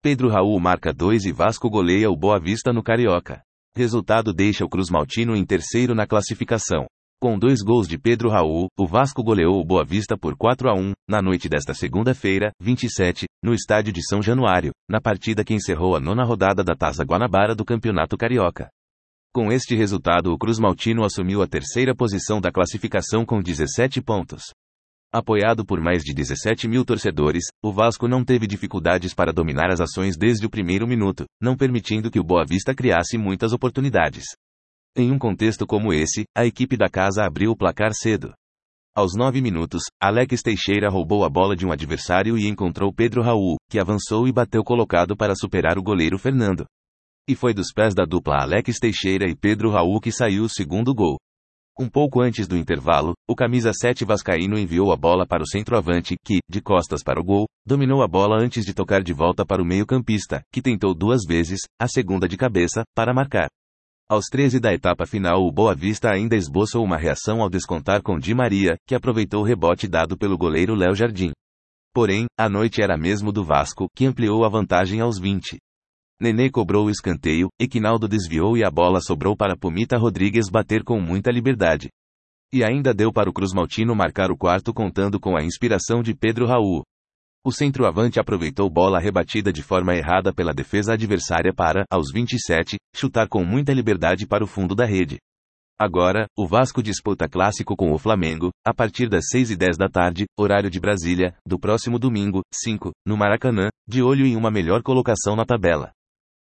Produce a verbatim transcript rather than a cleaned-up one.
Pedro Raul marca dois e Vasco goleia o Boa Vista no Carioca. Resultado deixa o Cruzmaltino em terceiro na classificação. Com dois gols de Pedro Raul, o Vasco goleou o Boa Vista por quatro a um, na noite desta segunda-feira, vinte e sete, no estádio de São Januário, na partida que encerrou a nona rodada da Taça Guanabara do Campeonato Carioca. Com este resultado, o Cruzmaltino assumiu a terceira posição da classificação com dezessete pontos. Apoiado por mais de dezessete mil torcedores, o Vasco não teve dificuldades para dominar as ações desde o primeiro minuto, não permitindo que o Boa Vista criasse muitas oportunidades. Em um contexto como esse, a equipe da casa abriu o placar cedo. Aos nove minutos, Alex Teixeira roubou a bola de um adversário e encontrou Pedro Raul, que avançou e bateu colocado para superar o goleiro Fernando. E foi dos pés da dupla Alex Teixeira e Pedro Raul que saiu o segundo gol. Um pouco antes do intervalo, o camisa sete vascaíno enviou a bola para o centroavante, que, de costas para o gol, dominou a bola antes de tocar de volta para o meio-campista, que tentou duas vezes, a segunda de cabeça, para marcar. Aos treze da etapa final, o Boa Vista ainda esboçou uma reação ao descontar com Di Maria, que aproveitou o rebote dado pelo goleiro Léo Jardim. Porém, a noite era mesmo do Vasco, que ampliou a vantagem aos vinte. Nenê cobrou o escanteio, Equinaldo desviou e a bola sobrou para Pumita Rodrigues bater com muita liberdade. E ainda deu para o Cruzmaltino marcar o quarto contando com a inspiração de Pedro Raul. O centroavante aproveitou bola rebatida de forma errada pela defesa adversária para, aos vinte e sete, chutar com muita liberdade para o fundo da rede. Agora, o Vasco disputa clássico com o Flamengo, a partir das seis e dez da tarde, horário de Brasília, do próximo domingo, cinco, no Maracanã, de olho em uma melhor colocação na tabela.